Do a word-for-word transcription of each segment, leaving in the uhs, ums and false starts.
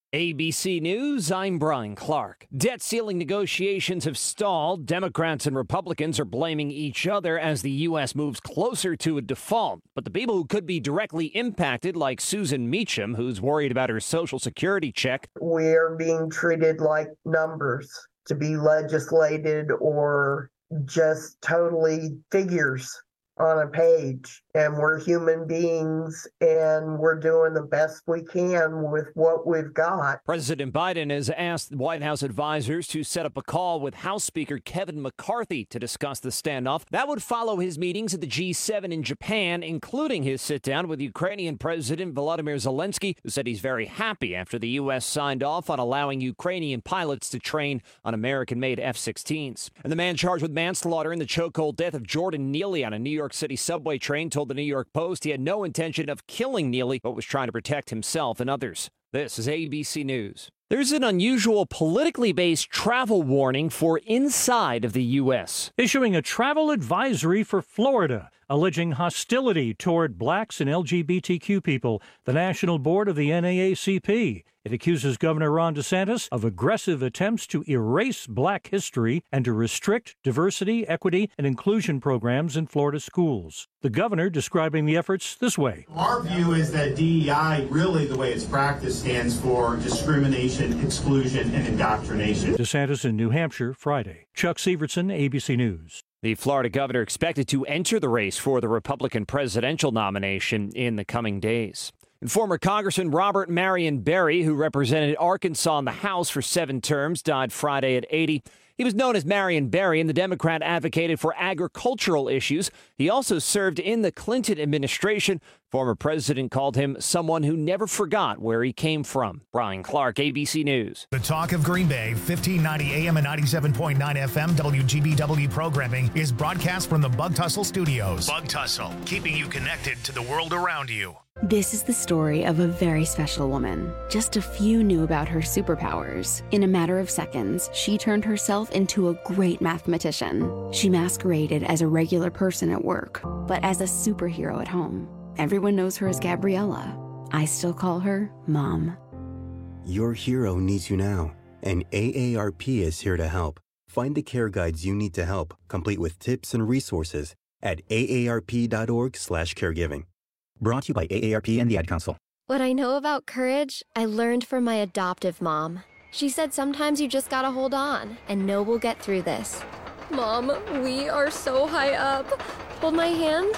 A B C News, I'm Brian Clark. Debt ceiling negotiations have stalled. Democrats and Republicans are blaming each other as the U S moves closer to a default. But the people who could be directly impacted, like Susan Meacham, who's worried about her Social Security check. We are being treated like numbers to be legislated or just totally figures on a page, and we're human beings and we're doing the best we can with what we've got. President Biden has asked White House advisors to set up a call with House Speaker Kevin McCarthy to discuss the standoff. That would follow his meetings at the G seven in Japan, including his sit-down with Ukrainian President Volodymyr Zelensky, who said he's very happy after the U S signed off on allowing Ukrainian pilots to train on American-made F sixteens. And the man charged with manslaughter in the chokehold death of Jordan Neely on a New York City subway train told the New York Post he had no intention of killing Neely, but was trying to protect himself and others. This is A B C News. There's an unusual politically based travel warning for inside of the U S. Issuing a travel advisory for Florida, alleging hostility toward blacks and L G B T Q people. The National Board of the N double A C P. It accuses Governor Ron DeSantis of aggressive attempts to erase black history and to restrict diversity, equity, and inclusion programs in Florida schools. The governor describing the efforts this way. Our view is that D E I, really the way it's practiced, stands for discrimination, exclusion, and indoctrination. DeSantis in New Hampshire, Friday. Chuck Severson, A B C News. The Florida governor expected to enter the race for the Republican presidential nomination in the coming days. And former Congressman Robert Marion Barry, who represented Arkansas in the House for seven terms, died Friday at eighty. He was known as Marion Barry, and the Democrat advocated for agricultural issues. He also served in the Clinton administration. Former president called him someone who never forgot where he came from. Brian Clark, A B C News. The Talk of Green Bay, fifteen ninety A M and ninety-seven point nine F M W G B W programming is broadcast from the Bug Tussle Studios. Bug Tussle, keeping you connected to the world around you. This is the story of a very special woman. Just a few knew about her superpowers. In a matter of seconds, she turned herself into a great mathematician. She masqueraded as a regular person at work, but as a superhero at home. Everyone knows her as Gabriella. I still call her Mom. Your hero needs you now, and A A R P is here to help. Find the care guides you need to help, complete with tips and resources at A A R P dot org slash caregiving. Brought to you by A A R P and the Ad Council. What I know about courage, I learned from my adoptive mom. She said sometimes you just gotta hold on and know we'll get through this. Mom, we are so high up. Hold my hand.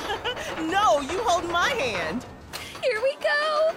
No, you hold my hand. Here we go.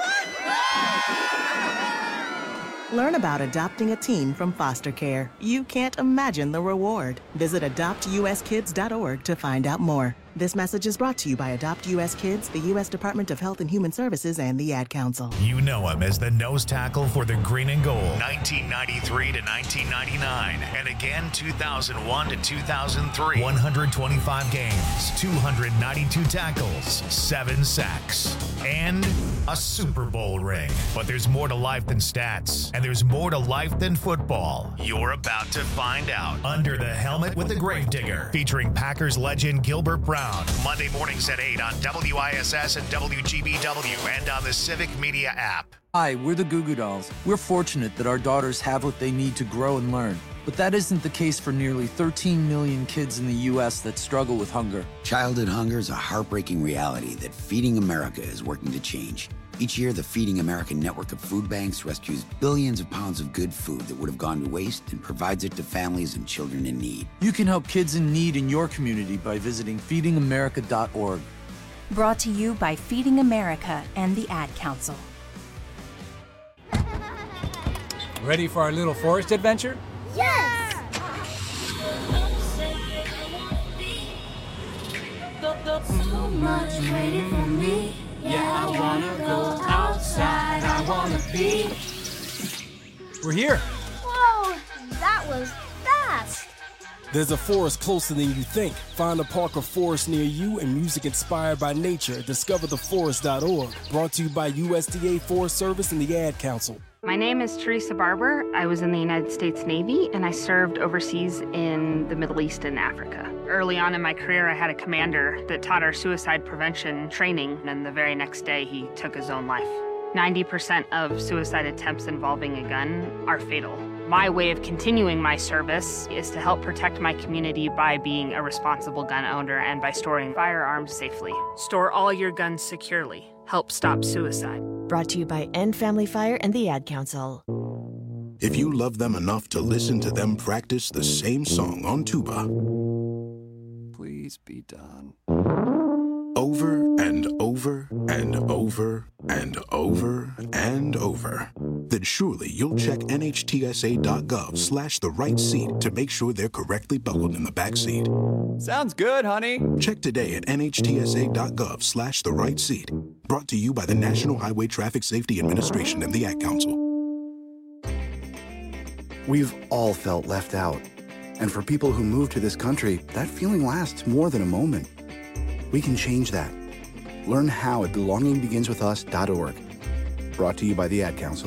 Learn about adopting a teen from foster care. You can't imagine the reward. Visit adopt U S kids dot org to find out more. This message is brought to you by Adopt U S Kids, the U S Department of Health and Human Services, and the Ad Council. You know him as the nose tackle for the Green and Gold, nineteen ninety-three to nineteen ninety-nine, and again two thousand one to two thousand three. one hundred twenty-five games, two hundred ninety-two tackles, seven sacks, and a Super Bowl ring. But there's more to life than stats, and there's more to life than football. You're about to find out. Under the Helmet with the Gravedigger, featuring Packers legend Gilbert Brown. Monday mornings at eight on W I S S and W G B W and on the Civic Media app. Hi, we're the Goo Goo Dolls. We're fortunate that our daughters have what they need to grow and learn. But that isn't the case for nearly thirteen million kids in the U S that struggle with hunger. Childhood hunger is a heartbreaking reality that Feeding America is working to change. Each year, the Feeding America network of food banks rescues billions of pounds of good food that would have gone to waste and provides it to families and children in need. You can help kids in need in your community by visiting feeding america dot org. Brought to you by Feeding America and the Ad Council. Ready for our little forest adventure? Yes! So much waiting for me. Yeah, I wanna go outside, I wanna be. We're here. Whoa, that was fast. There's a forest closer than you think. Find a park or forest near you and music inspired by nature at discover the forest dot org. Brought to you by U S D A Forest Service and the Ad Council. My name is Teresa Barber. I was in the United States Navy, and I served overseas in the Middle East and Africa. Early on in my career, I had a commander that taught our suicide prevention training, and the very next day, he took his own life. ninety percent of suicide attempts involving a gun are fatal. My way of continuing my service is to help protect my community by being a responsible gun owner and by storing firearms safely. Store all your guns securely. Help stop suicide. Brought to you by End Family Fire and the Ad Council. If you love them enough to listen to them practice the same song on tuba, please be done. Over and over and over and over and over, then surely you'll check nhtsa.gov slash the right seat to make sure they're correctly buckled in the back seat. Sounds good, honey. Check today at nhtsa.gov slash the right seat. Brought to you by the National Highway Traffic Safety Administration and the Ad Council. We've all felt left out. And for people who move to this country, that feeling lasts more than a moment. We can change that. Learn how at belonging begins with us dot org. Brought to you by the Ad Council.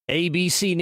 A B C